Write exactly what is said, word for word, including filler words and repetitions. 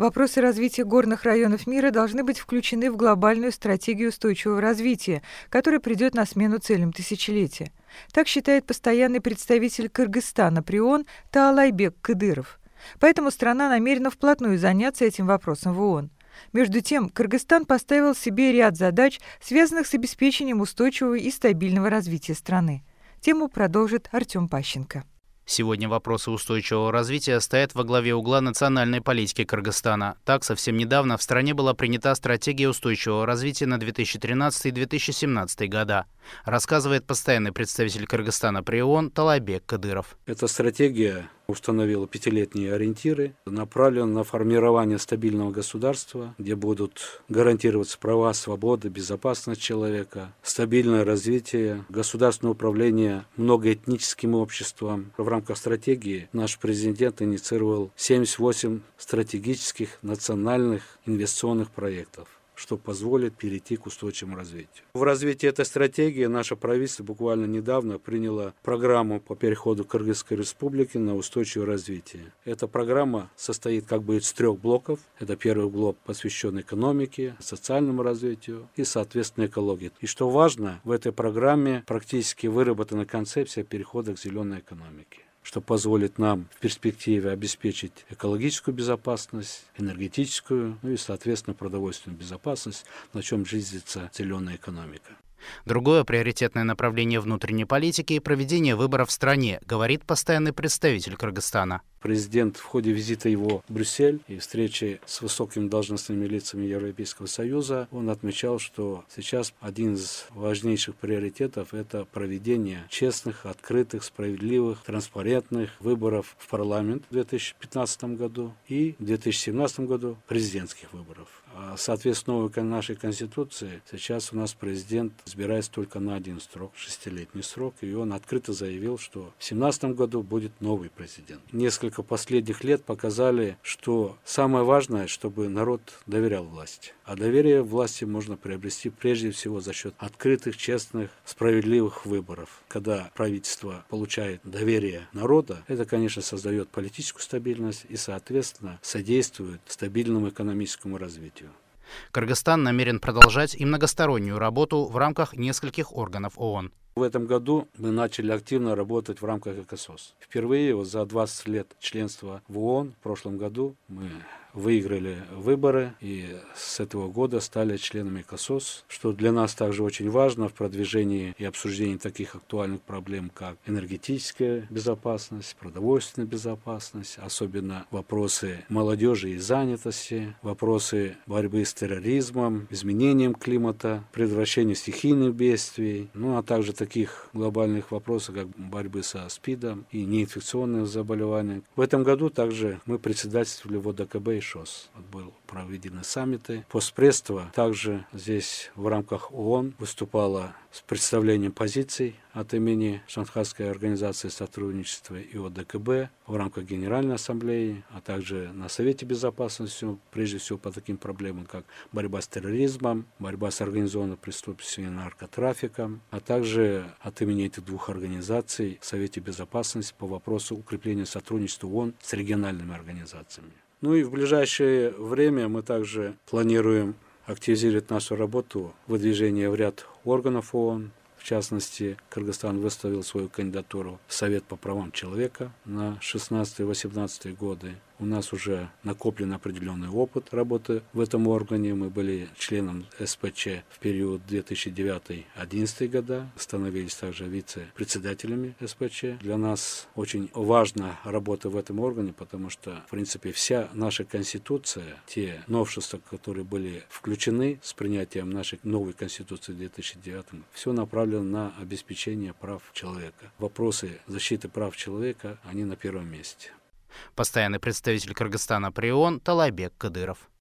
Вопросы развития горных районов мира должны быть включены в глобальную стратегию устойчивого развития, которая придет на смену целям тысячелетия. Так считает постоянный представитель Кыргызстана при ООН Таалайбек Кыдыров. Поэтому страна намерена вплотную заняться этим вопросом в ООН. Между тем, Кыргызстан поставил себе ряд задач, связанных с обеспечением устойчивого и стабильного развития страны. Тему продолжит Артем Пащенко. Сегодня вопросы устойчивого развития стоят во главе угла национальной политики Кыргызстана. Так, совсем недавно в стране была принята стратегия устойчивого развития на две тысячи тринадцатый — две тысячи семнадцатый года, рассказывает постоянный представитель Кыргызстана при ООН Таалайбек Кыдыров. Эта стратегия установила пятилетние ориентиры, направлена на формирование стабильного государства, где будут гарантироваться права, свобода, безопасность человека, стабильное развитие, государственное управление многоэтническим обществом. В рамках стратегии наш президент инициировал семьдесят восемь стратегических национальных инвестиционных проектов, что позволит перейти к устойчивому развитию. В развитии этой стратегии наше правительство буквально недавно приняло программу по переходу Кыргызской республики на устойчивое развитие. Эта программа состоит как бы из трех блоков. Это первый блок, посвящен экономике, социальному развитию и, соответственно, экологии. И что важно, в этой программе практически выработана концепция перехода к зеленой экономике, что позволит нам в перспективе обеспечить экологическую безопасность, энергетическую, ну и, соответственно, продовольственную безопасность, на чем жизнится зеленая экономика. Другое приоритетное направление внутренней политики – проведение выборов в стране, говорит постоянный представитель Кыргызстана. Президент в ходе визита его в Брюссель и встречи с высокими должностными лицами Европейского Союза, он отмечал, что сейчас один из важнейших приоритетов – это проведение честных, открытых, справедливых, транспарентных выборов в парламент в две тысячи пятнадцатом году и в две тысячи семнадцатом году президентских выборов. Соответственно, новой нашей Конституции сейчас у нас президент избирается только на один срок, шестилетний срок, и он открыто заявил, что в две тысячи семнадцатом году будет новый президент. Несколько последних лет показали, что самое важное, чтобы народ доверял власти. А доверие власти можно приобрести прежде всего за счет открытых, честных, справедливых выборов. Когда правительство получает доверие народа, это, конечно, создает политическую стабильность и, соответственно, содействует стабильному экономическому развитию. Кыргызстан намерен продолжать и многостороннюю работу в рамках нескольких органов ООН. В этом году мы начали активно работать в рамках ЭКОСОС. Впервые вот за двадцать лет членства в ООН в прошлом году мы выиграли выборы и с этого года стали членами ЭКОСОС, что для нас также очень важно в продвижении и обсуждении таких актуальных проблем, как энергетическая безопасность, продовольственная безопасность, особенно вопросы молодежи и занятости, вопросы борьбы с терроризмом, изменением климата, предотвращение стихийных бедствий, ну а также таких глобальных вопросов, как борьбы со СПИДом и неинфекционных заболеваний. В этом году также мы председательствовали в ОДКБ и ШОС. Вот был проведены саммиты. Постпредство также здесь в рамках ООН выступало с представлением позиций от имени Шанхайской организации сотрудничества и ОДКБ в рамках Генеральной Ассамблеи, а также на Совете Безопасности, прежде всего по таким проблемам, как борьба с терроризмом, борьба с организованной преступностью и наркотрафиком, а также от имени этих двух организаций в Совете Безопасности по вопросу укрепления сотрудничества ООН с региональными организациями. Ну и в ближайшее время мы также планируем активизировать нашу работу выдвижение в ряд органов ООН. В частности, Кыргызстан выставил свою кандидатуру в Совет по правам человека на шестнадцатый-восемнадцатый годы. У нас уже накоплен определенный опыт работы в этом органе. Мы были членом СПЧ в период две тысячи девятый — две тысячи одиннадцатый года, становились также вице-председателями СПЧ. Для нас очень важна работа в этом органе, потому что, в принципе, вся наша Конституция, те новшества, которые были включены с принятием нашей новой Конституции в две тысячи девятом, все направлено на обеспечение прав человека. Вопросы защиты прав человека, они на первом месте. Постоянный представитель Кыргызстана при ООН Таалайбек Кыдыров.